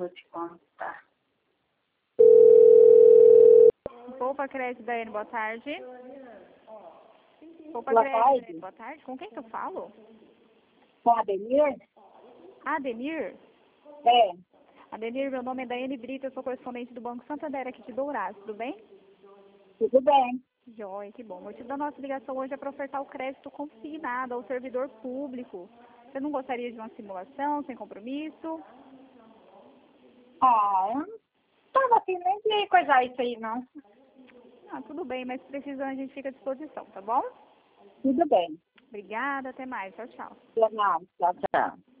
vou te contar. Poupa Crédito Daiane, boa tarde. Poupa Boa Crédito tarde. Daiane, boa tarde. Com quem que eu falo? Com a Ademir? Ademir? É, Ademir, meu nome é Daiane Brito, eu sou correspondente do Banco Santander aqui de Dourados, tudo bem? tudo bem. Joia, que bom. Eu te dou nossa ligação hoje é para ofertar o crédito consignado ao servidor público. Você não gostaria de uma simulação sem compromisso? Eu não tava afim nem de coisar isso aí, não. Ah, tudo bem, mas precisando a gente fica à disposição, tá bom? Tudo bem. Obrigada, até mais. Tchau, tchau. Não, tchau, tchau.